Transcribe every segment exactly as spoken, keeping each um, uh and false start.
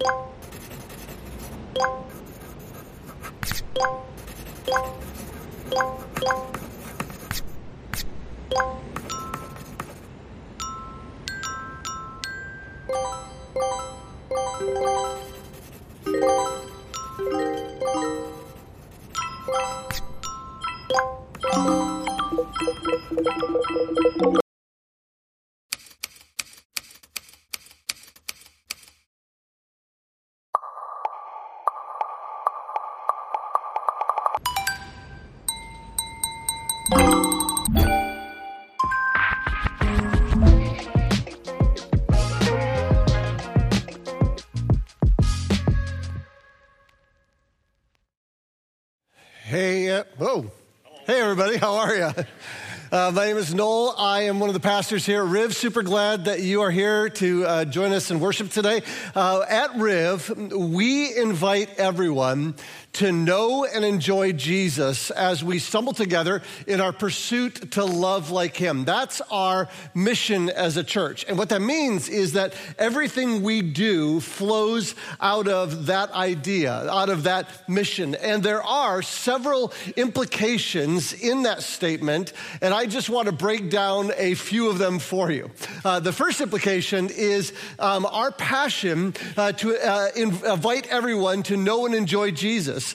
Hey, uh, whoa. Hey, everybody, how are you? Uh, my name is Noel. I am one of the pastors here at Riv. Super glad that you are here to uh, join us in worship today. Uh, at Riv, we invite everyone to know and enjoy Jesus as we stumble together in our pursuit to love like him. That's our mission as a church. And what that means is that everything we do flows out of that idea, out of that mission. And there are several implications in that statement, and I just want to break down a few of them for you. Uh, the first implication is um, our passion uh, to uh, invite everyone to know and enjoy Jesus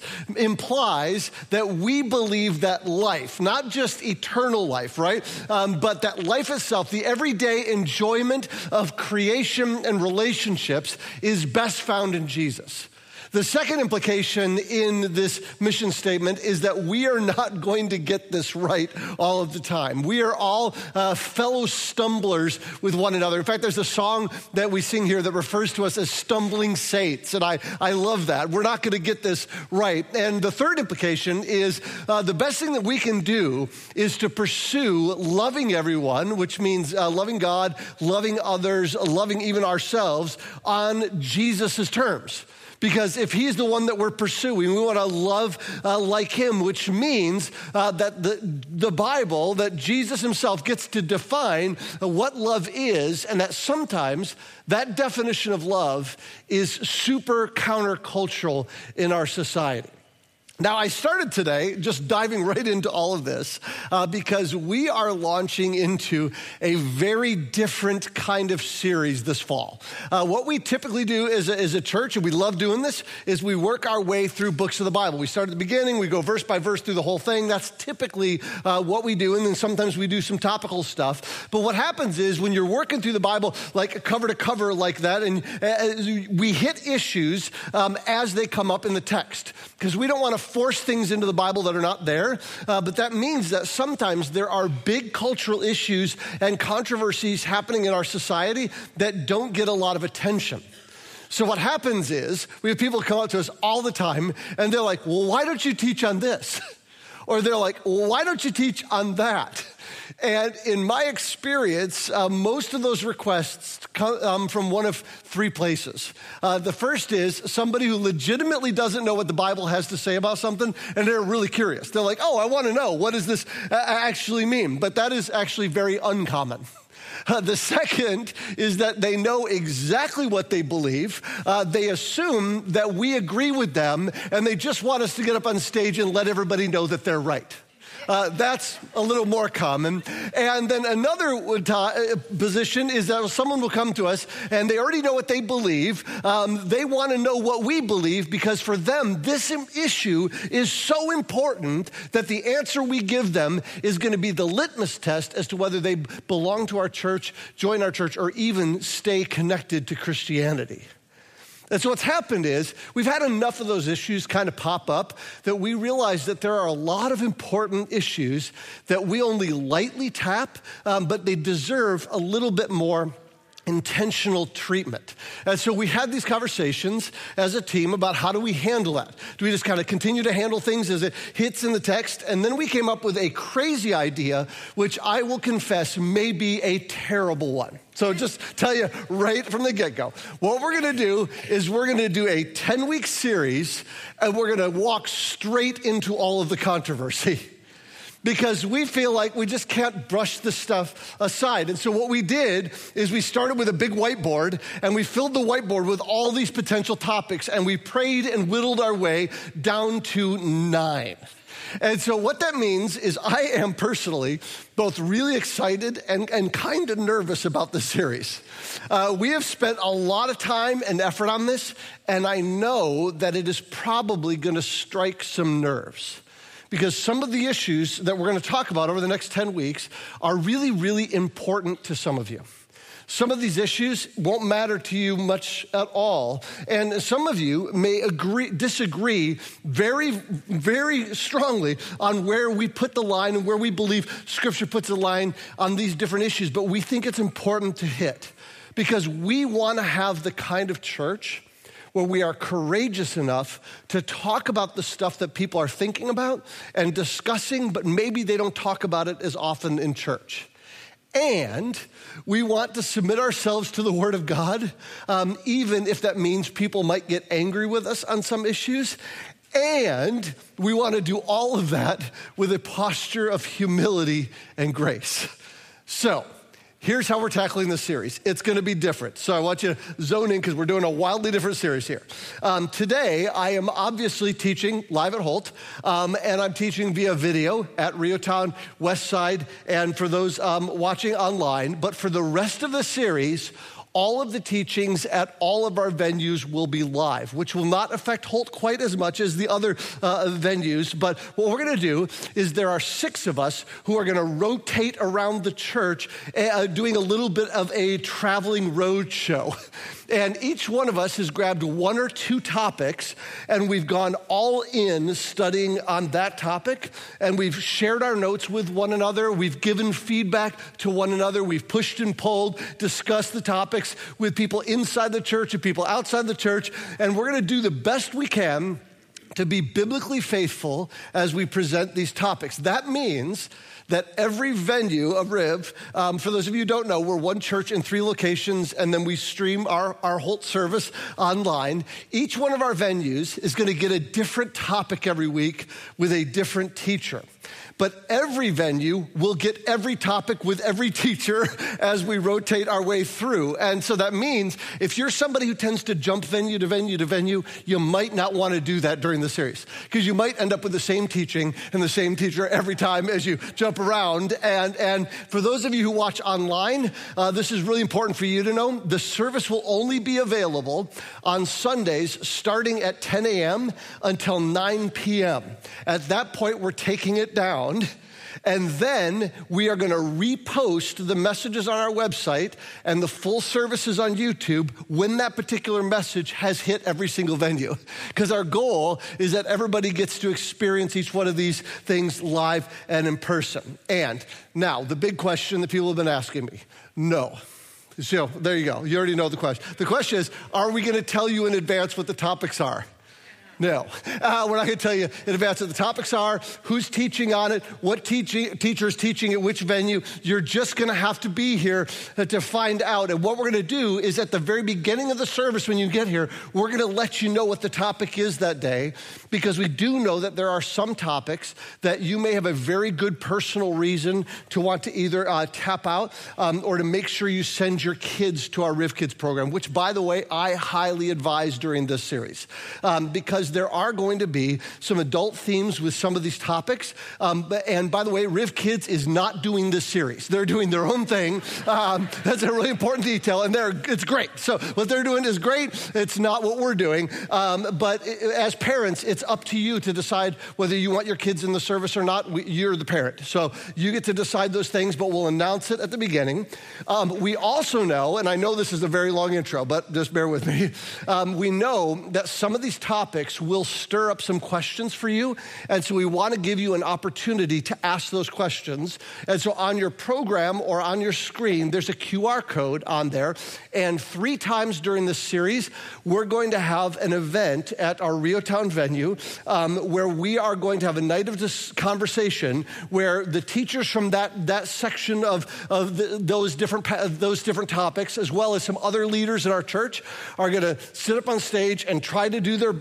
implies that we believe that life, not just eternal life, right? Um, but that life itself, the everyday enjoyment of creation and relationships, is best found in Jesus. The second implication in this mission statement is that we are not going to get this right all of the time. We are all uh, fellow stumblers with one another. In fact, there's a song that we sing here that refers to us as stumbling saints, and I, I love that. We're not going to get this right. And the third implication is uh, the best thing that we can do is to pursue loving everyone, which means uh, loving God, loving others, loving even ourselves on Jesus' terms. Because if he's the one that we're pursuing, we want to love uh, like him, which means uh, that the, the Bible, that Jesus himself gets to define uh, what love is, and that sometimes that definition of love is super countercultural in our society. Now, I started today just diving right into all of this uh, because we are launching into a very different kind of series this fall. Uh, what we typically do as a, as a church, and we love doing this, is we work our way through books of the Bible. We start at the beginning, we go verse by verse through the whole thing. That's typically uh, what we do, and then sometimes we do some topical stuff. But what happens is when you're working through the Bible like cover to cover like that, and uh, we hit issues um, as they come up in the text, because we don't want to force things into the Bible that are not there, uh, but that means that sometimes there are big cultural issues and controversies happening in our society that don't get a lot of attention. So what happens is we have people come up to us all the time and they're like, well, why don't you teach on this? Or they're like, well, why don't you teach on that? And in my experience, uh, most of those requests come um, from one of three places. Uh, the first is somebody who legitimately doesn't know what the Bible has to say about something, and they're really curious. They're like, oh, I want to know, what does this uh, actually mean? But that is actually very uncommon. Uh, the second is that they know exactly what they believe. Uh, they assume that we agree with them, and they just want us to get up on stage and let everybody know that they're right. Uh, that's a little more common. And then another t- position is that someone will come to us and they already know what they believe. Um, they want to know what we believe because for them, this issue is so important that the answer we give them is going to be the litmus test as to whether they belong to our church, join our church, or even stay connected to Christianity. And so what's happened is we've had enough of those issues kind of pop up that we realize that there are a lot of important issues that we only lightly tap, um, but they deserve a little bit more intentional treatment. And so we had these conversations as a team about how do we handle that? Do we just kind of continue to handle things as it hits in the text? And then we came up with a crazy idea, which I will confess may be a terrible one. So just tell you right from the get-go, what we're going to do is we're going to do a ten-week series, and we're going to walk straight into all of the controversy. because we feel like we just can't brush this stuff aside. And so what we did is we started with a big whiteboard, and we filled the whiteboard with all these potential topics, and we prayed and whittled our way down to nine. And so what that means is I am personally both really excited and, and kind of nervous about this series. Uh, we have spent a lot of time and effort on this, and I know that it is probably going to strike some nerves, because some of the issues that we're going to talk about over the next ten weeks are really, really important to some of you. Some of these issues won't matter to you much at all. And some of you may agree, disagree very, very strongly on where we put the line and where we believe Scripture puts the line on these different issues. But we think it's important to hit, because we want to have the kind of church where we are courageous enough to talk about the stuff that people are thinking about and discussing, but maybe they don't talk about it as often in church. And we want to submit ourselves to the Word of God, um, even if that means people might get angry with us on some issues. And we want to do all of that with a posture of humility and grace. So here's how we're tackling this series. It's going to be different. So I want you to zone in, because we're doing a wildly different series here. Um, today, I am obviously teaching live at Holt, um, and I'm teaching via video at Reotown Westside, and for those um, watching online. But for the rest of the series, all of the teachings at all of our venues will be live, which will not affect Holt quite as much as the other uh, venues. But what we're going to do is there are six of us who are going to rotate around the church, uh, doing a little bit of a traveling road show. And each one of us has grabbed one or two topics, and we've gone all in studying on that topic, and we've shared our notes with one another. We've given feedback to one another. We've pushed and pulled, discussed the topics with people inside the church and people outside the church, and we're going to do the best we can to be biblically faithful as we present these topics. That means that every venue of Riv, um, for those of you who don't know, we're one church in three locations, and then we stream our, our Holt service online. Each one of our venues is going to get a different topic every week with a different teacher. But every venue will get every topic with every teacher as we rotate our way through. And so that means if you're somebody who tends to jump venue to venue to venue, you might not want to do that during the series, because you might end up with the same teaching and the same teacher every time as you jump around. And, and for those of you who watch online, uh, this is really important for you to know. The service will only be available on Sundays starting at ten a.m. until nine p.m. At that point, we're taking it down. And then we are going to repost the messages on our website and the full services on YouTube when that particular message has hit every single venue. Because our goal is that everybody gets to experience each one of these things live and in person. And now, the big question that people have been asking me, no. So there you go. You already know the question. The question is, are we going to tell you in advance what the topics are? No, uh, we're not going to tell you in advance what the topics are, who's teaching on it, what teaching, teacher is teaching at which venue. You're just going to have to be here to find out. And what we're going to do is at the very beginning of the service when you get here, we're going to let you know what the topic is that day, because we do know that there are some topics that you may have a very good personal reason to want to either uh, tap out um, or to make sure you send your kids to our Riv Kids program, which, by the way, I highly advise during this series, um, because there are going to be some adult themes with some of these topics. Um, and by the way, Riv Kids is not doing this series. They're doing their own thing. Um, that's a really important detail, and they're, it's great. So what they're doing is great. It's not what we're doing. Um, but as parents, it's up to you to decide whether you want your kids in the service or not. We, you're the parent. So you get to decide those things, but we'll announce it at the beginning. Um, we also know, and I know this is a very long intro, but just bear with me. Um, we know that some of these topics will stir up some questions for you. And so we want to give you an opportunity to ask those questions. And so on your program or on your screen, there's a Q R code on there. And three times during this series, we're going to have an event at our Reotown venue um, where we are going to have a night of this conversation where the teachers from that, that section of, of the, those, different, those different topics, as well as some other leaders in our church, are going to sit up on stage and try to do their best to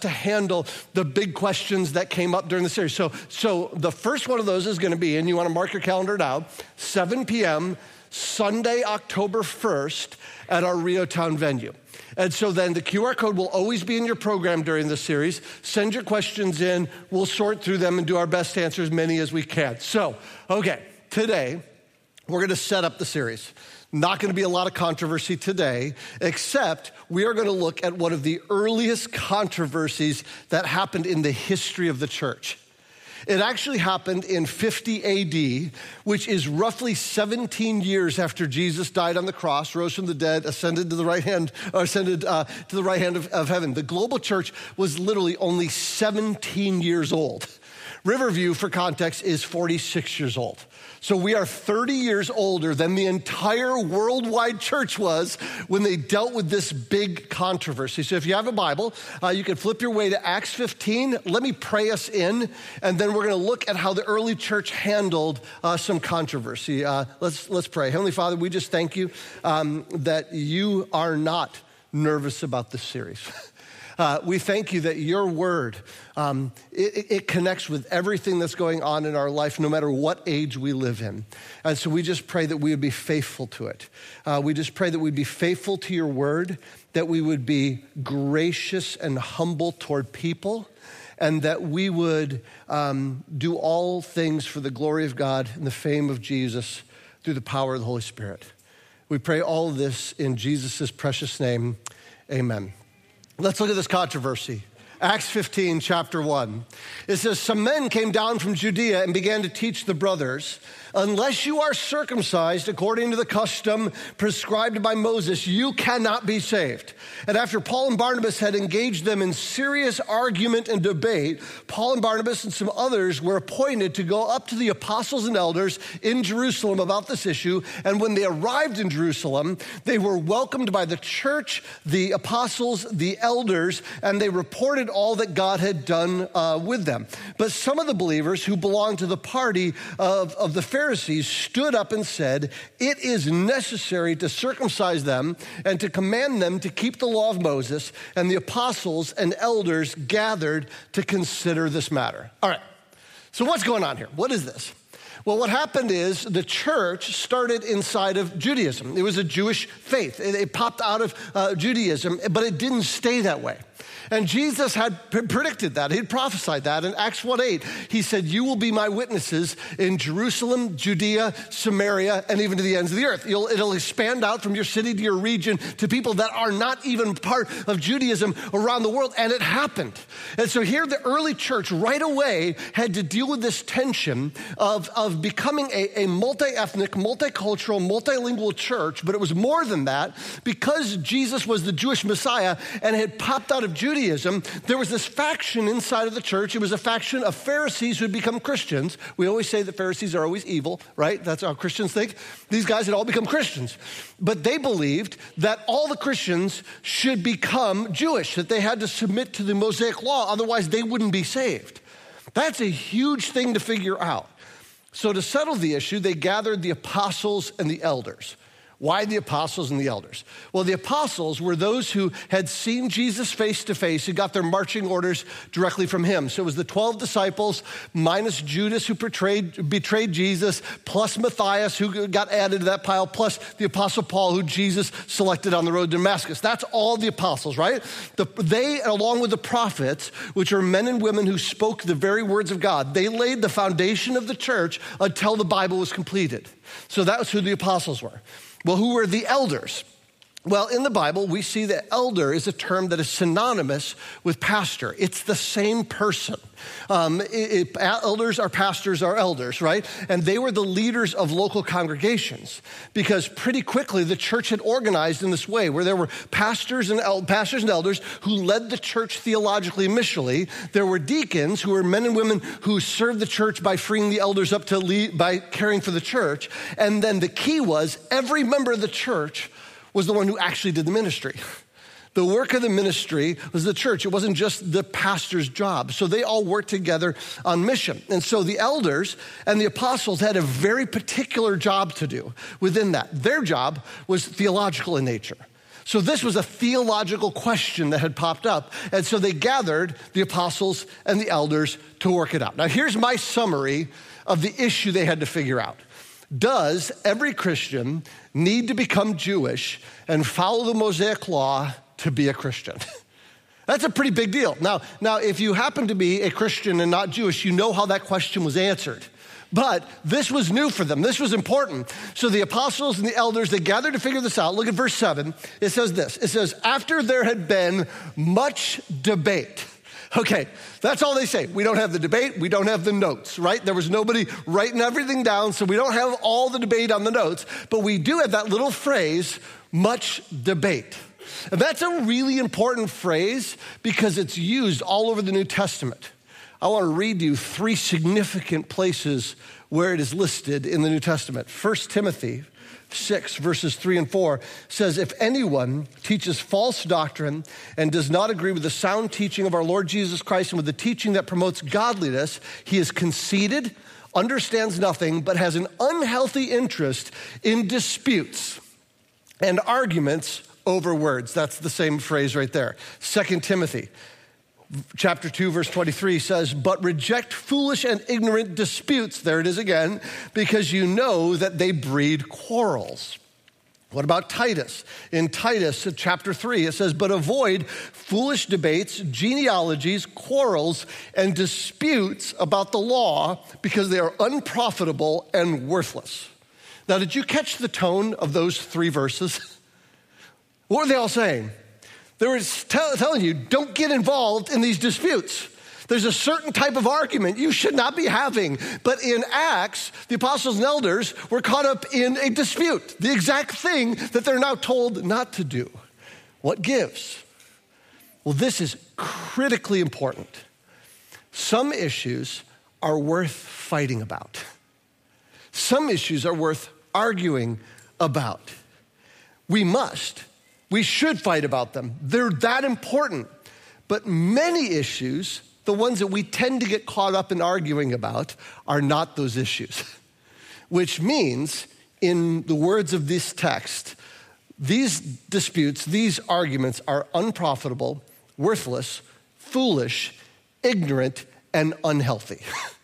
to handle the big questions that came up during the series. So, so the first one of those is going to be, and you want to mark your calendar now, seven p.m., Sunday, October first, at our Rio Town venue. And so then the Q R code will always be in your program during the series. Send your questions in. We'll sort through them and do our best to answer as many as we can. So, okay, today we're going to set up the series. Not going to be a lot of controversy today, except we are going to look at one of the earliest controversies that happened in the history of the church. It actually happened in fifty A D, which is roughly seventeen years after Jesus died on the cross, rose from the dead, ascended to the right hand, or ascended uh, to the right hand of, of heaven. The global church was literally only seventeen years old. Riverview, for context, is forty-six years old. So we are thirty years older than the entire worldwide church was when they dealt with this big controversy. So if you have a Bible, uh, you can flip your way to Acts fifteen. Let me pray us in, and then we're going to look at how the early church handled uh, some controversy. Uh, let's, let's pray. Heavenly Father, we just thank you um, that you are not nervous about this series. Uh, we thank you that your word, um, it, it connects with everything that's going on in our life, no matter what age we live in. And so we just pray that we would be faithful to it. Uh, we just pray that we'd be faithful to your word, that we would be gracious and humble toward people, and that we would um, do all things for the glory of God and the fame of Jesus through the power of the Holy Spirit. We pray all of this in Jesus' precious name. Amen. Let's look at this controversy. Acts fifteen, chapter one. It says, some men came down from Judea and began to teach the brothers, unless you are circumcised according to the custom prescribed by Moses, you cannot be saved. And after Paul and Barnabas had engaged them in serious argument and debate, Paul and Barnabas and some others were appointed to go up to the apostles and elders in Jerusalem about this issue. And when they arrived in Jerusalem, they were welcomed by the church, the apostles, the elders, and they reported all that God had done uh, with them. But some of the believers who belonged to the party of, of the Pharisees stood up and said, it is necessary to circumcise them and to command them to keep the law of Moses. And the apostles and elders gathered to consider this matter. All right, so what's going on here? What is this? Well, what happened is the church started inside of Judaism. It was a Jewish faith. It, it popped out of uh, Judaism, but it didn't stay that way. And Jesus had p- predicted that. He'd prophesied that. In Acts one eight, he said, you will be my witnesses in Jerusalem, Judea, Samaria, and even to the ends of the earth. You'll, it'll expand out from your city to your region to people that are not even part of Judaism around the world. And it happened. And so here the early church right away had to deal with this tension of, of becoming a, a multi-ethnic, multicultural, multilingual church. But it was more than that. Because Jesus was the Jewish Messiah and had popped out of Judaism, there was this faction inside of the church. It was a faction of Pharisees who had become Christians. We always say that Pharisees are always evil, right? That's how Christians think. These guys had all become Christians. But they believed that all the Christians should become Jewish, that they had to submit to the Mosaic law, otherwise they wouldn't be saved. That's a huge thing to figure out. So to settle the issue, they gathered the apostles and the elders. Why the apostles and the elders? Well, the apostles were those who had seen Jesus face to face, who got their marching orders directly from him. So it was the twelve disciples minus Judas who betrayed, betrayed Jesus, plus Matthias who got added to that pile, plus the apostle Paul who Jesus selected on the road to Damascus. That's all the apostles, right? The, they, along with the prophets, which are men and women who spoke the very words of God, they laid the foundation of the church until the Bible was completed. So that was who the apostles were. Well, who were the elders? Well, in the Bible, we see that elder is a term that is synonymous with pastor. It's the same person. Um, it, it, elders are pastors are elders, right? And they were the leaders of local congregations because pretty quickly the church had organized in this way where there were pastors and el- pastors and elders who led the church theologically and missionally. There were deacons who were men and women who served the church by freeing the elders up to lead, by caring for the church. And then the key was every member of the church was the one who actually did the ministry. The work of the ministry was the church. It wasn't just the pastor's job. So they all worked together on mission. And so the elders and the apostles had a very particular job to do within that. Their job was theological in nature. So this was a theological question that had popped up. And so they gathered the apostles and the elders to work it out. Now here's my summary of the issue they had to figure out. Does every Christian need to become Jewish and follow the Mosaic law to be a Christian? That's a pretty big deal. Now, now, if you happen to be a Christian and not Jewish, you know how that question was answered. But this was new for them. This was important. So the apostles and the elders, they gathered to figure this out. Look at verse seven. It says this. It says, after there had been much debate. Okay, that's all they say. We don't have the debate. We don't have the notes, right? There was nobody writing everything down, so we don't have all the debate on the notes. But we do have that little phrase, much debate. And that's a really important phrase because it's used all over the New Testament. I want to read you three significant places where it is listed in the New Testament. First Timothy six, verses three and four says, if anyone teaches false doctrine and does not agree with the sound teaching of our Lord Jesus Christ and with the teaching that promotes godliness, he is conceited, understands nothing, but has an unhealthy interest in disputes and arguments over words. That's the same phrase right there. Second Timothy chapter two, verse twenty-three says, but reject foolish and ignorant disputes, there it is again, because you know that they breed quarrels. What about Titus? In Titus chapter three, it says, but avoid foolish debates, genealogies, quarrels, and disputes about the law because they are unprofitable and worthless. Now, did you catch the tone of those three verses? What were they all saying? They were tell, telling you, don't get involved in these disputes. There's a certain type of argument you should not be having. But in Acts, the apostles and elders were caught up in a dispute, the exact thing that they're now told not to do. What gives? Well, this is critically important. Some issues are worth fighting about. Some issues are worth arguing about. We must. We should fight about them. They're that important. But many issues, the ones that we tend to get caught up in arguing about, are not those issues. Which means, in the words of this text, these disputes, these arguments are unprofitable, worthless, foolish, ignorant, and unhealthy.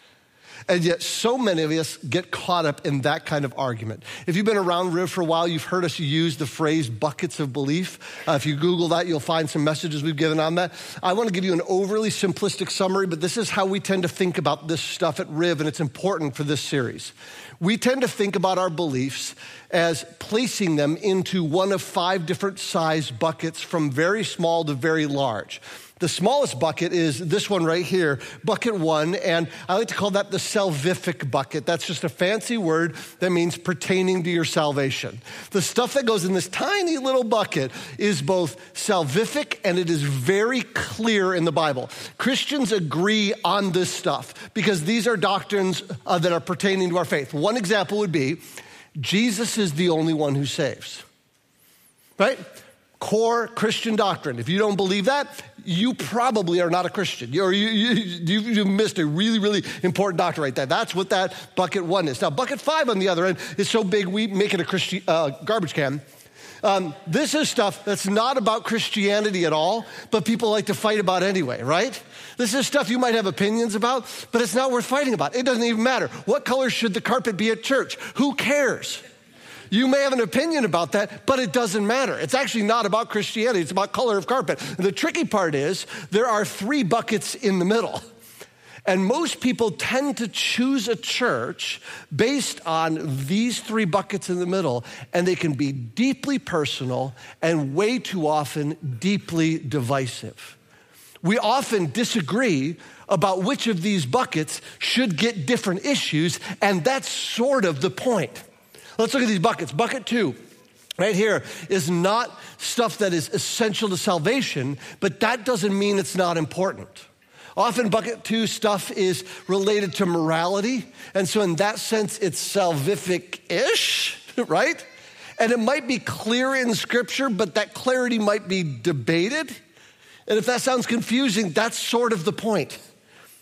And yet so many of us get caught up in that kind of argument. If you've been around Riv for a while, you've heard us use the phrase buckets of belief. Uh, if you Google that, you'll find some messages we've given on that. I want to give you an overly simplistic summary, but this is how we tend to think about this stuff at Riv, and it's important for this series. We tend to think about our beliefs as placing them into one of five different size buckets from very small to very large. The smallest bucket is this one right here, bucket one, and I like to call that the salvific bucket. That's just a fancy word that means pertaining to your salvation. The stuff that goes in this tiny little bucket is both salvific and it is very clear in the Bible. Christians agree on this stuff because these are doctrines uh, that are pertaining to our faith. One example would be Jesus is the only one who saves, right? Core Christian doctrine. If you don't believe that, you probably are not a Christian. Or you, you, you missed a really, really important doctrine right there. That's what that bucket one is. Now, bucket five on the other end is so big we make it a Christi- uh, garbage can. Um, this is stuff that's not about Christianity at all, but people like to fight about anyway, right? This is stuff you might have opinions about, but it's not worth fighting about. It doesn't even matter. What color should the carpet be at church? Who cares? You may have an opinion about that, but it doesn't matter. It's actually not about Christianity. It's about color of carpet. The tricky part is there are three buckets in the middle. And most people tend to choose a church based on these three buckets in the middle, and they can be deeply personal and way too often deeply divisive. We often disagree about which of these buckets should get different issues, and that's sort of the point. Let's look at these buckets. Bucket two, right here, is not stuff that is essential to salvation, but that doesn't mean it's not important. Often bucket two stuff is related to morality, and so in that sense, it's salvific-ish, right? And it might be clear in Scripture, but that clarity might be debated. And if that sounds confusing, that's sort of the point.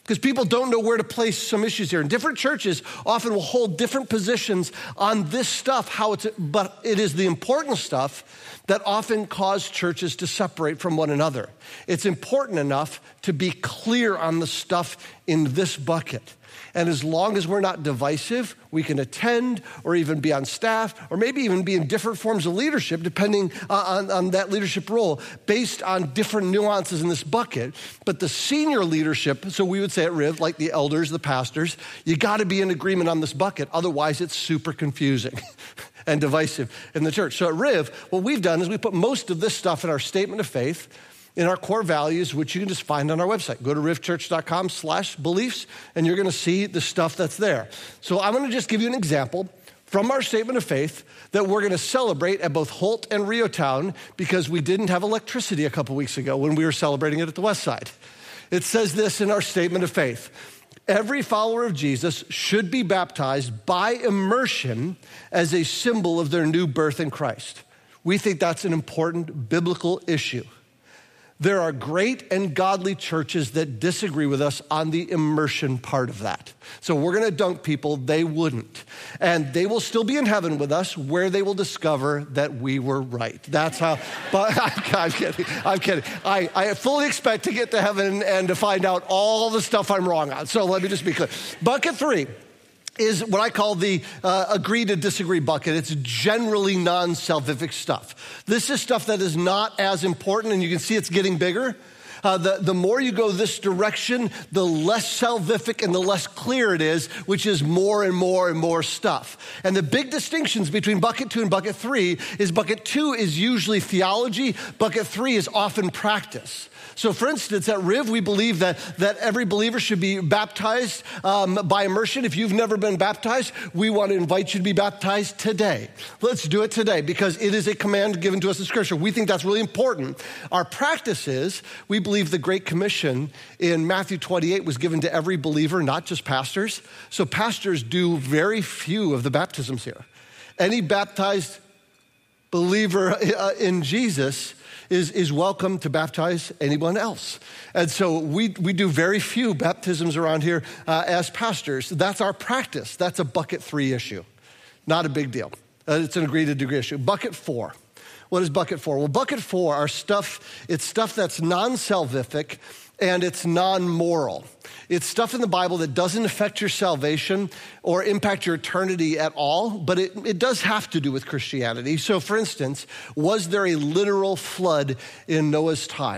Because people don't know where to place some issues here. And different churches often will hold different positions on this stuff, how it's, but it is the important stuff that often cause churches to separate from one another. It's important enough to be clear on the stuff in this bucket. And as long as we're not divisive, we can attend or even be on staff or maybe even be in different forms of leadership depending uh, on, on that leadership role based on different nuances in this bucket. But the senior leadership, so we would say at Riv, like the elders, the pastors, you got to be in agreement on this bucket. Otherwise, it's super confusing and divisive in the church. So at Riv, what we've done is we put most of this stuff in our statement of faith, in our core values, which you can just find on our website. Go to rivchurch.com slash beliefs, and you're going to see the stuff that's there. So I'm going to just give you an example from our statement of faith that we're going to celebrate at both Holt and Reotown because we didn't have electricity a couple weeks ago when we were celebrating it at the West Side. It says this in our statement of faith. Every follower of Jesus should be baptized by immersion as a symbol of their new birth in Christ. We think that's an important biblical issue. There are great and godly churches that disagree with us on the immersion part of that. So we're going to dunk people, they wouldn't. And they will still be in heaven with us where they will discover that we were right. That's how, but I'm kidding, I'm kidding. I, I fully expect to get to heaven and to find out all the stuff I'm wrong on. So let me just be clear. Bucket three is what I call the uh, agree to disagree bucket. It's generally non-salvific stuff. This is stuff that is not as important, and you can see it's getting bigger. Uh, the, the more you go this direction, the less salvific and the less clear it is, which is more and more and more stuff. And the big distinctions between bucket two and bucket three is bucket two is usually theology, bucket three is often practice. So for instance, at Riv, we believe that, that every believer should be baptized um, by immersion. If you've never been baptized, we want to invite you to be baptized today. Let's do it today because it is a command given to us in Scripture. We think that's really important. Our practice is we believe the Great Commission in Matthew twenty-eight was given to every believer, not just pastors. So pastors do very few of the baptisms here. Any baptized believer uh, in Jesus Is, is welcome to baptize anyone else. And so we, we do very few baptisms around here uh, as pastors. That's our practice. That's a bucket three issue. Not a big deal. Uh, it's an agree to degree issue. Bucket four. What is bucket four? Well, bucket four are stuff, it's stuff that's non-salvific and it's non-moral. It's stuff in the Bible that doesn't affect your salvation or impact your eternity at all, but it, it does have to do with Christianity. So for instance, was there a literal flood in Noah's time?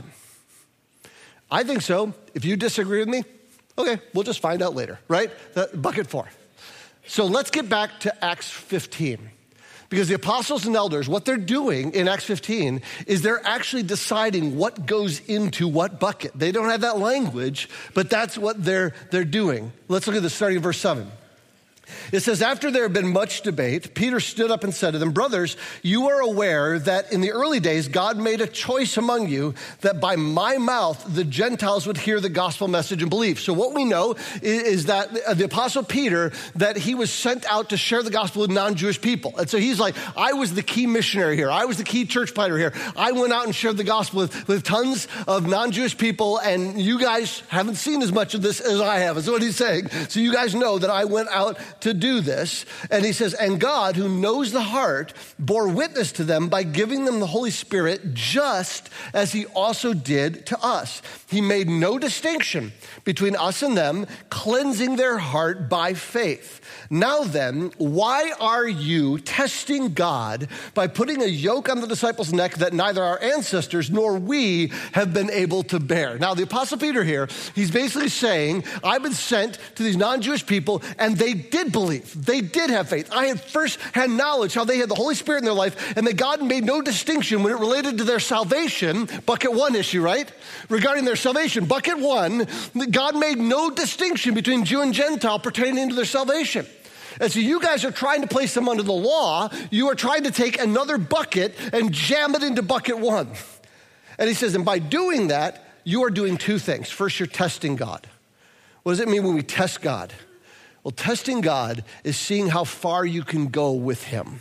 I think so. If you disagree with me, okay, we'll just find out later, right? The, bucket four. So let's get back to Acts fifteen. Because the apostles and elders, what they're doing in Acts fifteen is they're actually deciding what goes into what bucket. They don't have that language, but that's what they're, they're doing. Let's look at this starting in verse seven. It says, after there had been much debate, Peter stood up and said to them, brothers, you are aware that in the early days, God made a choice among you that by my mouth, the Gentiles would hear the gospel message and believe. So what we know is, is that the apostle Peter, that he was sent out to share the gospel with non-Jewish people. And so he's like, I was the key missionary here. I was the key church planter here. I went out and shared the gospel with, with tons of non-Jewish people, and you guys haven't seen as much of this as I have, is what he's saying. So you guys know that I went out to do this. And he says, and God, who knows the heart, bore witness to them by giving them the Holy Spirit, just as he also did to us. He made no distinction between us and them, cleansing their heart by faith. Now then, why are you testing God by putting a yoke on the disciples' neck that neither our ancestors nor we have been able to bear? Now, the Apostle Peter here, he's basically saying, I've been sent to these non-Jewish people, and they did believe. They did have faith. I had first-hand knowledge how they had the Holy Spirit in their life, and that God made no distinction when it related to their salvation, bucket one issue, right? Regarding their salvation, bucket one, God made no distinction between Jew and Gentile pertaining to their salvation. And so you guys are trying to place them under the law. You are trying to take another bucket and jam it into bucket one. And he says, and by doing that, you are doing two things. First, you're testing God. What does it mean when we test God? Well, testing God is seeing how far you can go with him.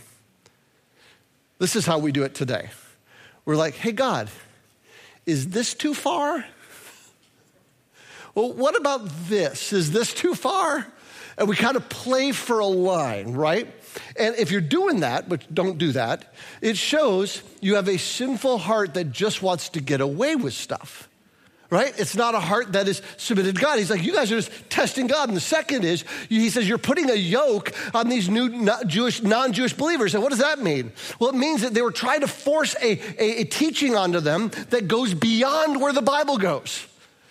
This is how we do it today. We're like, hey, God, is this too far? well, what about this? Is this too far? And we kind of play for a line, right? And if you're doing that, but don't do that, it shows you have a sinful heart that just wants to get away with stuff, right? It's not a heart that is submitted to God. He's like, you guys are just testing God. And the second is, he says, you're putting a yoke on these new Jewish, non-Jewish believers. And what does that mean? Well, it means that they were trying to force a, a, a teaching onto them that goes beyond where the Bible goes.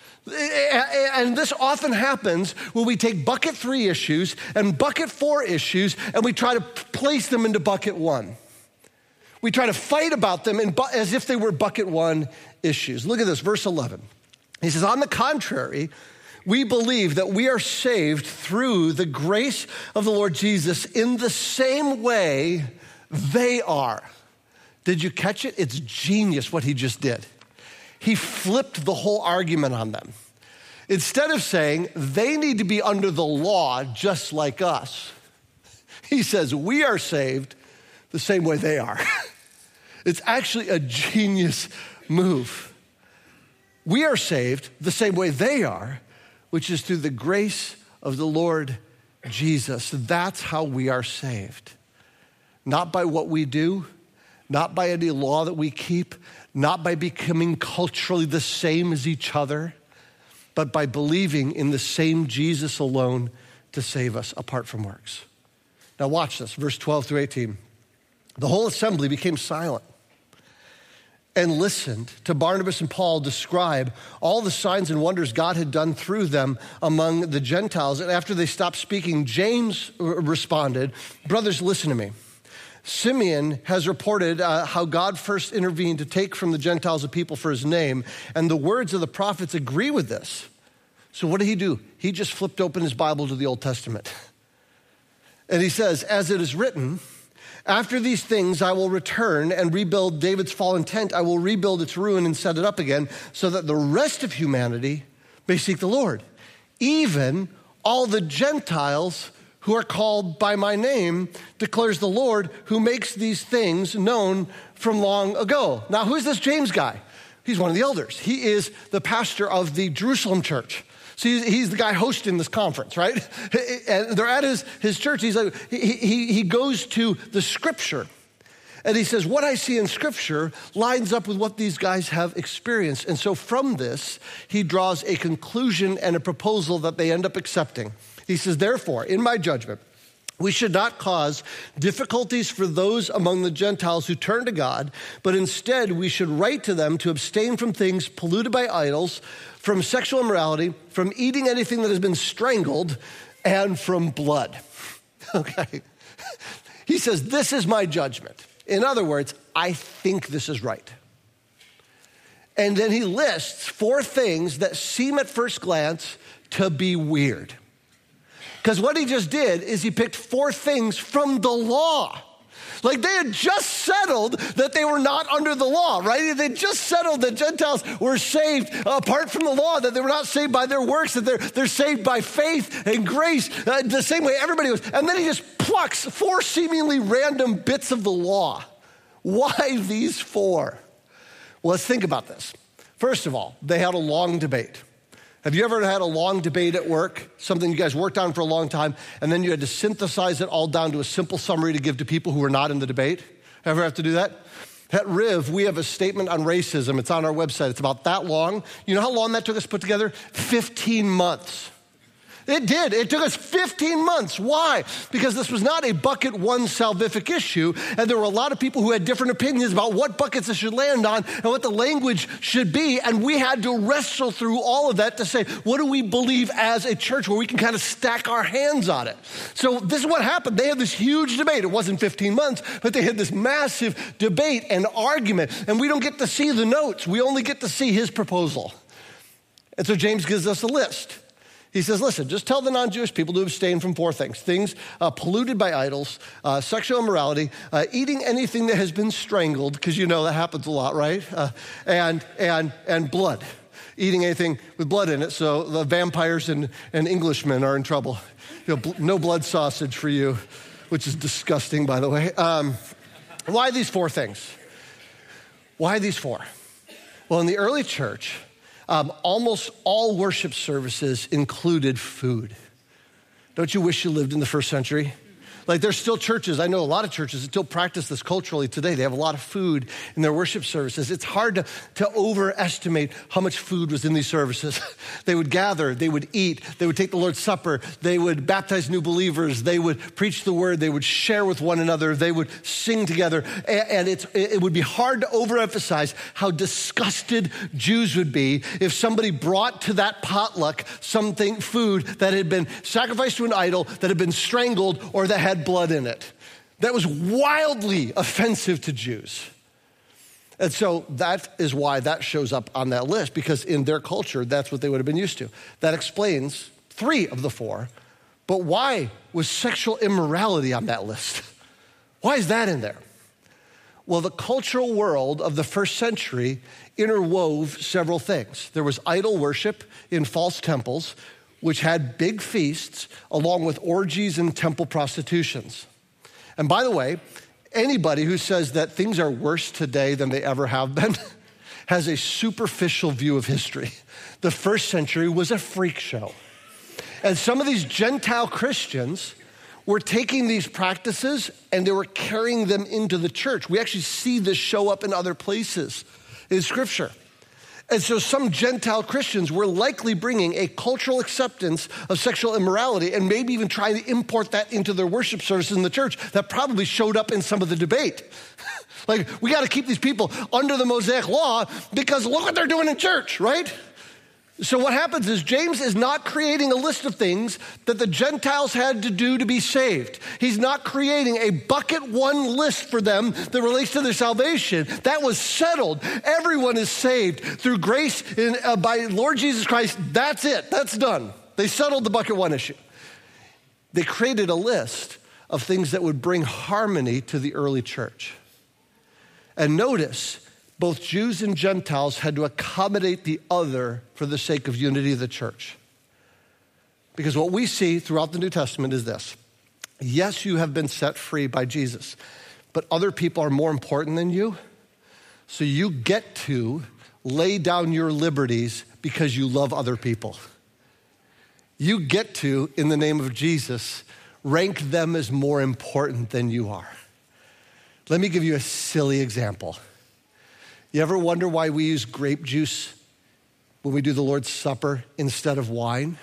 And this often happens when we take bucket three issues and bucket four issues and we try to place them into bucket one. We try to fight about them in bu- as if they were bucket one issues. Look at this, verse eleven. He says, on the contrary, we believe that we are saved through the grace of the Lord Jesus in the same way they are. Did you catch it? It's genius what he just did. He flipped the whole argument on them. Instead of saying they need to be under the law just like us, he says we are saved the same way they are. It's actually a genius move. We are saved the same way they are, which is through the grace of the Lord Jesus. That's how we are saved. Not by what we do, not by any law that we keep, not by becoming culturally the same as each other, but by believing in the same Jesus alone to save us apart from works. Now watch this, verse twelve through eighteen. The whole assembly became silent and listened to Barnabas and Paul describe all the signs and wonders God had done through them among the Gentiles. And after they stopped speaking, James responded, brothers, listen to me. Simeon has reported uh, how God first intervened to take from the Gentiles a people for his name, and the words of the prophets agree with this. So what did he do? He just flipped open his Bible to the Old Testament. And he says, as it is written, after these things I will return and rebuild David's fallen tent. I will rebuild its ruin and set it up again so that the rest of humanity may seek the Lord. Even all the Gentiles who are called by my name, declares the Lord, who makes these things known from long ago. Now, who's this James guy? He's one of the elders. He is the pastor of the Jerusalem church. So he's, he's the guy hosting this conference, right? And they're at his, his church. He's like, he, he, he goes to the scripture. And he says, what I see in scripture lines up with what these guys have experienced. And so from this, he draws a conclusion and a proposal that they end up accepting. He says, therefore, in my judgment, we should not cause difficulties for those among the Gentiles who turn to God, but instead we should write to them to abstain from things polluted by idols, from sexual immorality, from eating anything that has been strangled, and from blood. Okay. He says, this is my judgment. In other words, I think this is right. And then he lists four things that seem at first glance to be weird. Because what he just did is he picked four things from the law. Like they had just settled that they were not under the law, right? They just settled that Gentiles were saved apart from the law, that they were not saved by their works, that they're, they're saved by faith and grace, uh, the same way everybody was. And then he just plucks four seemingly random bits of the law. Why these four? Well, let's think about this. First of all, they had a long debate. Have you ever had a long debate at work, something you guys worked on for a long time, and then you had to synthesize it all down to a simple summary to give to people who were not in the debate? Ever have to do that? At Riv, we have a statement on racism. It's on our website. It's about that long. You know how long that took us to put together? fifteen months. It did. It took us fifteen months. Why? Because this was not a bucket one salvific issue, and there were a lot of people who had different opinions about what buckets it should land on and what the language should be, and we had to wrestle through all of that to say, what do we believe as a church where we can kind of stack our hands on it? So this is what happened. They had this huge debate. It wasn't fifteen months, but they had this massive debate and argument, and we don't get to see the notes. We only get to see his proposal. And so James gives us a list. He says, listen, just tell the non-Jewish people to abstain from four things. Things uh, polluted by idols, uh, sexual immorality, uh, eating anything that has been strangled, because you know that happens a lot, right? Uh, and and and blood, eating anything with blood in it. So the vampires and, and Englishmen are in trouble. You know, bl- no blood sausage for you, which is disgusting, by the way. Um, why these four things? Why these four? Well, in the early church, um, almost all worship services included food. Don't you wish you lived in the first century? Like there's still churches, I know a lot of churches that still practice this culturally today. They have a lot of food in their worship services. It's hard to, to overestimate how much food was in these services. They would gather, they would eat, they would take the Lord's Supper, they would baptize new believers, they would preach the word, they would share with one another, they would sing together. And it's, it would be hard to overemphasize how disgusted Jews would be if somebody brought to that potluck something, food that had been sacrificed to an idol, that had been strangled, or that had blood in it. That was wildly offensive to Jews. And so that is why that shows up on that list, because in their culture, that's what they would have been used to. That explains three of the four. But why was sexual immorality on that list? Why is that in there? Well, the cultural world of the first century interwove several things. There was idol worship in false temples, which had big feasts along with orgies and temple prostitutions. And by the way, anybody who says that things are worse today than they ever have been has a superficial view of history. The first century was a freak show. And some of these Gentile Christians were taking these practices and they were carrying them into the church. We actually see this show up in other places in Scripture. And so some Gentile Christians were likely bringing a cultural acceptance of sexual immorality and maybe even trying to import that into their worship services in the church. That probably showed up in some of the debate. Like, we got to keep these people under the Mosaic law because look what they're doing in church, right? So what happens is James is not creating a list of things that the Gentiles had to do to be saved. He's not creating a bucket one list for them that relates to their salvation. That was settled. Everyone is saved through grace in, uh, by Lord Jesus Christ. That's it. That's done. They settled the bucket one issue. They created a list of things that would bring harmony to the early church. And notice, both Jews and Gentiles had to accommodate the other for the sake of unity of the church. Because what we see throughout the New Testament is this. Yes, you have been set free by Jesus, but other people are more important than you. So you get to lay down your liberties because you love other people. You get to, in the name of Jesus, rank them as more important than you are. Let me give you a silly example. You ever wonder why we use grape juice when we do the Lord's Supper instead of wine?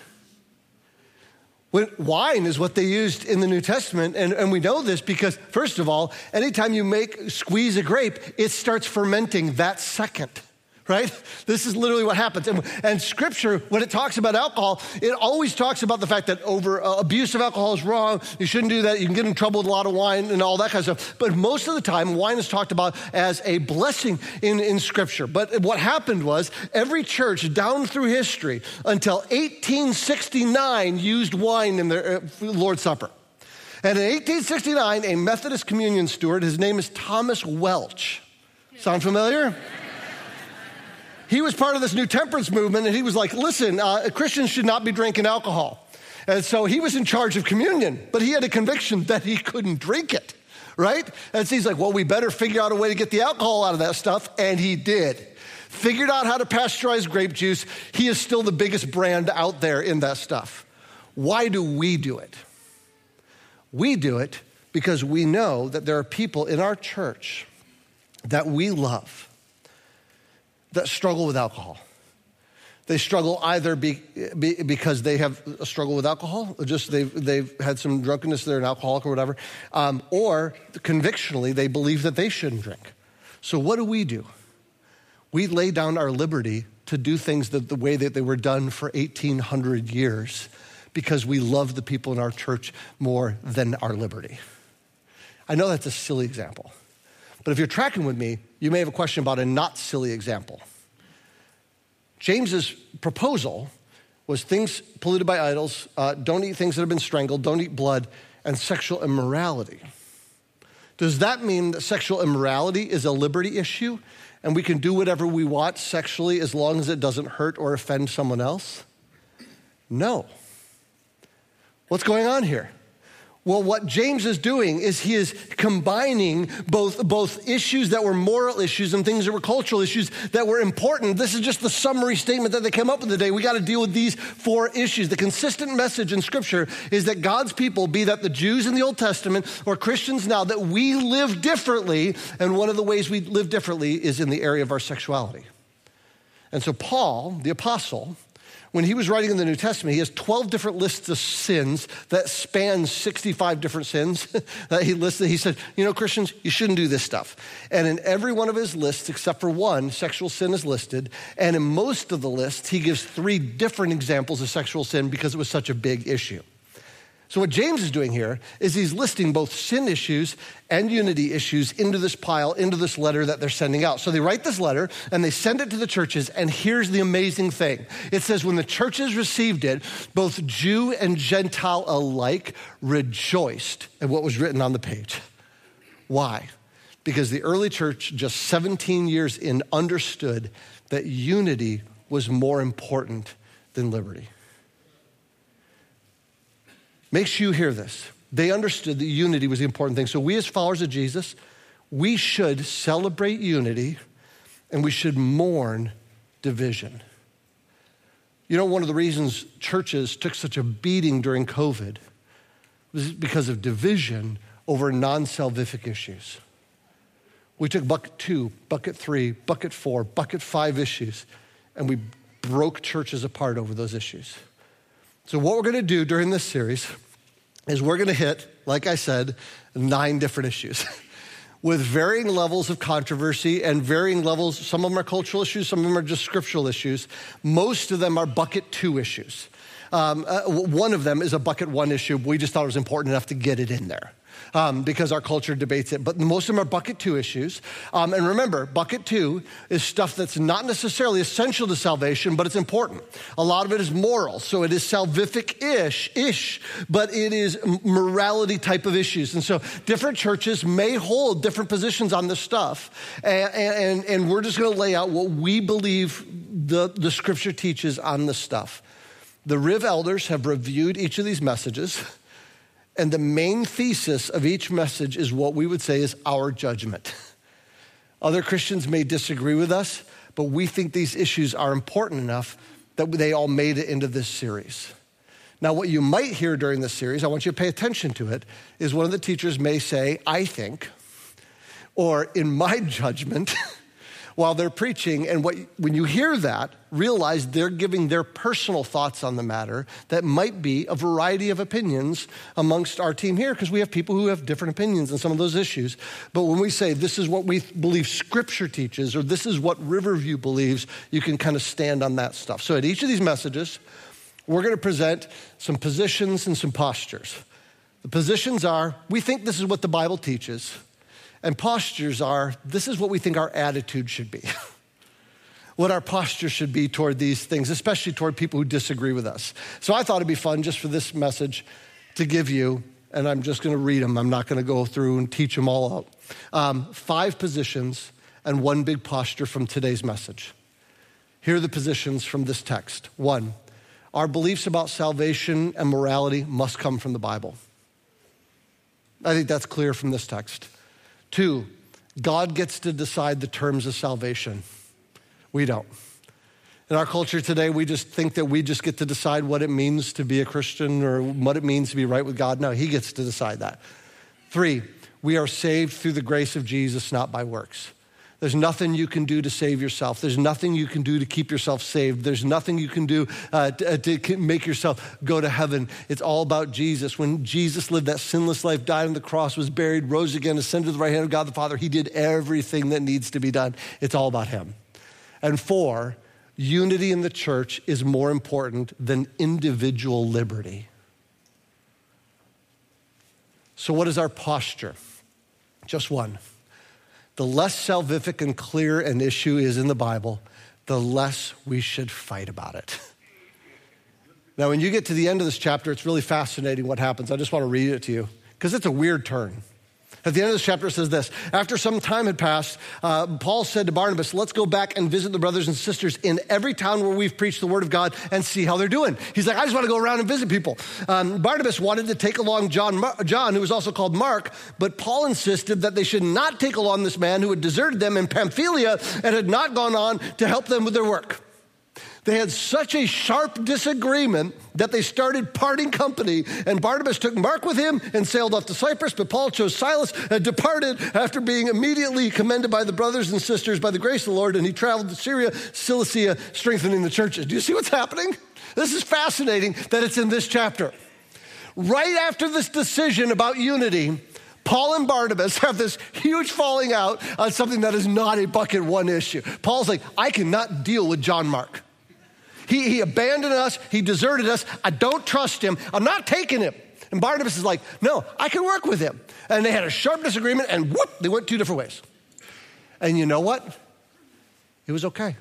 When, wine is what they used in the New Testament, and, and we know this because, first of all, anytime you make squeeze a grape, it starts fermenting that second, right? This is literally what happens. And, and Scripture, when it talks about alcohol, it always talks about the fact that over uh, abuse of alcohol is wrong. You shouldn't do that. You can get in trouble with a lot of wine and all that kind of stuff. But most of the time, wine is talked about as a blessing in, in Scripture. But what happened was every church down through history until eighteen sixty-nine used wine in their uh, Lord's Supper. And in eighteen sixty-nine, a Methodist communion steward, his name is Thomas Welch. Sound familiar? He was part of this new temperance movement, and he was like, listen, uh, Christians should not be drinking alcohol. And so he was in charge of communion, but he had a conviction that he couldn't drink it, right? And so he's like, well, we better figure out a way to get the alcohol out of that stuff, and he did. Figured out how to pasteurize grape juice. He is still the biggest brand out there in that stuff. Why do we do it? We do it because we know that there are people in our church that we love that struggle with alcohol. They struggle either be, be, because they have a struggle with alcohol, or just they've, they've had some drunkenness, they're an alcoholic or whatever, um, or convictionally they believe that they shouldn't drink. So what do we do? We lay down our liberty to do things the, the way that they were done for eighteen hundred years because we love the people in our church more than our liberty. I know that's a silly example. But if you're tracking with me, you may have a question about a not silly example. James's proposal was things polluted by idols, uh, don't eat things that have been strangled, don't eat blood, and sexual immorality. Does that mean that sexual immorality is a liberty issue and we can do whatever we want sexually as long as it doesn't hurt or offend someone else? No. What's going on here? Well, what James is doing is he is combining both, both issues that were moral issues and things that were cultural issues that were important. This is just the summary statement that they came up with today. We got to deal with these four issues. The consistent message in Scripture is that God's people, be that the Jews in the Old Testament or Christians now, that we live differently, and one of the ways we live differently is in the area of our sexuality. And so Paul, the apostle, when he was writing in the New Testament, he has twelve different lists of sins that span sixty-five different sins that he listed. He said, you know, Christians, you shouldn't do this stuff. And in every one of his lists, except for one, sexual sin is listed. And in most of the lists, he gives three different examples of sexual sin because it was such a big issue. So what James is doing here is he's listing both sin issues and unity issues into this pile, into this letter that they're sending out. So they write this letter and they send it to the churches, and here's the amazing thing. It says when the churches received it, both Jew and Gentile alike rejoiced at what was written on the page. Why? Because the early church, just seventeen years in, understood that unity was more important than liberty. Make sure you hear this. They understood that unity was the important thing. So we as followers of Jesus, we should celebrate unity and we should mourn division. You know, one of the reasons churches took such a beating during COVID was because of division over non-salvific issues. We took bucket two, bucket three, bucket four, bucket five issues, and we broke churches apart over those issues. So what we're going to do during this series is we're going to hit, like I said, nine different issues with varying levels of controversy and varying levels. Some of them are cultural issues, some of them are just scriptural issues. Most of them are bucket two issues. Um, uh, one of them is a bucket one issue. We just thought it was important enough to get it in there. Um, because our culture debates it. But most of them are bucket two issues. Um, and remember, bucket two is stuff that's not necessarily essential to salvation, but it's important. A lot of it is moral, so it is salvific-ish, ish, but it is morality type of issues. And so different churches may hold different positions on this stuff. And, and, and we're just going to lay out what we believe the, the scripture teaches on this stuff. The Riv elders have reviewed each of these messages. And the main thesis of each message is what we would say is our judgment. Other Christians may disagree with us, but we think these issues are important enough that they all made it into this series. Now, what you might hear during this series, I want you to pay attention to it, is one of the teachers may say, I think, or in my judgment, while they're preaching. And what, when you hear that, realize they're giving their personal thoughts on the matter that might be a variety of opinions amongst our team here, because we have people who have different opinions on some of those issues. But when we say this is what we believe Scripture teaches, or this is what Riverview believes, you can kind of stand on that stuff. So at each of these messages, we're going to present some positions and some postures. The positions are, we think this is what the Bible teaches. And postures are, this is what we think our attitude should be. What our posture should be toward these things, especially toward people who disagree with us. So I thought it'd be fun just for this message to give you, and I'm just going to read them. I'm not going to go through and teach them all out. Um, five positions and one big posture from today's message. Here are the positions from this text. One, our beliefs about salvation and morality must come from the Bible. I think that's clear from this text. Two, God gets to decide the terms of salvation. We don't. In our culture today, we just think that we just get to decide what it means to be a Christian or what it means to be right with God. No, he gets to decide that. Three, we are saved through the grace of Jesus, not by works. There's nothing you can do to save yourself. There's nothing you can do to keep yourself saved. There's nothing you can do uh, to, to make yourself go to heaven. It's all about Jesus. When Jesus lived that sinless life, died on the cross, was buried, rose again, ascended to the right hand of God the Father, he did everything that needs to be done. It's all about him. And four, unity in the church is more important than individual liberty. So what is our posture? Just one. The less salvific and clear an issue is in the Bible, the less we should fight about it. Now, when you get to the end of this chapter, it's really fascinating what happens. I just want to read it to you because it's a weird turn. At the end of this chapter, it says this: after some time had passed, uh, Paul said to Barnabas, let's go back and visit the brothers and sisters in every town where we've preached the word of God and see how they're doing. He's like, I just want to go around and visit people. Um, Barnabas wanted to take along John, Mar- John, who was also called Mark, but Paul insisted that they should not take along this man who had deserted them in Pamphylia and had not gone on to help them with their work. They had such a sharp disagreement that they started parting company, and Barnabas took Mark with him and sailed off to Cyprus, but Paul chose Silas and departed after being immediately commended by the brothers and sisters by the grace of the Lord, and he traveled to Syria, Cilicia, strengthening the churches. Do you see what's happening? This is fascinating that it's in this chapter. Right after this decision about unity, Paul and Barnabas have this huge falling out on something that is not a bucket one issue. Paul's like, I cannot deal with John Mark. He, he abandoned us. He deserted us. I don't trust him. I'm not taking him. And Barnabas is like, no, I can work with him. And they had a sharp disagreement, and whoop, they went two different ways. And you know what? It was okay.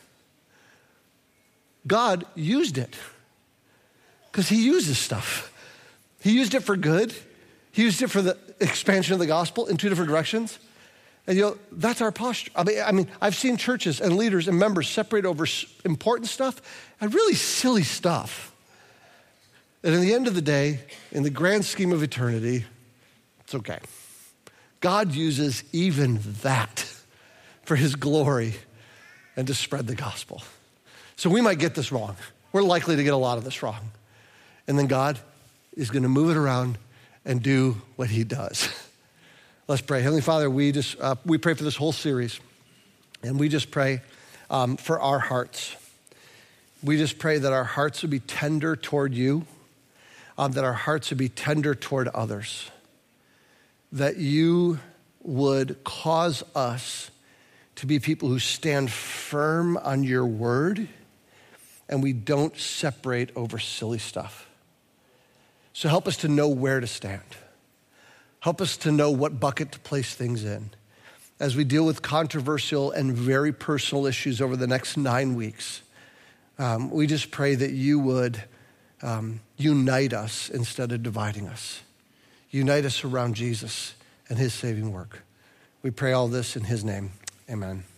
God used it because he uses stuff. He used it for good. He used it for the expansion of the gospel in two different directions. And you know, that's our posture. I mean, I mean, I've seen churches and leaders and members separate over important stuff and really silly stuff. And in the end of the day, in the grand scheme of eternity, it's okay. God uses even that for his glory and to spread the gospel. So we might get this wrong. We're likely to get a lot of this wrong. And then God is going to move it around and do what he does. Let's pray. Heavenly Father, we just uh, we pray for this whole series, and we just pray um, for our hearts. We just pray that our hearts would be tender toward you, um, that our hearts would be tender toward others, that you would cause us to be people who stand firm on your word, and we don't separate over silly stuff. So help us to know where to stand. Help us to know what bucket to place things in. As we deal with controversial and very personal issues over the next nine weeks, um, we just pray that you would um, unite us instead of dividing us. Unite us around Jesus and his saving work. We pray all this in his name. Amen.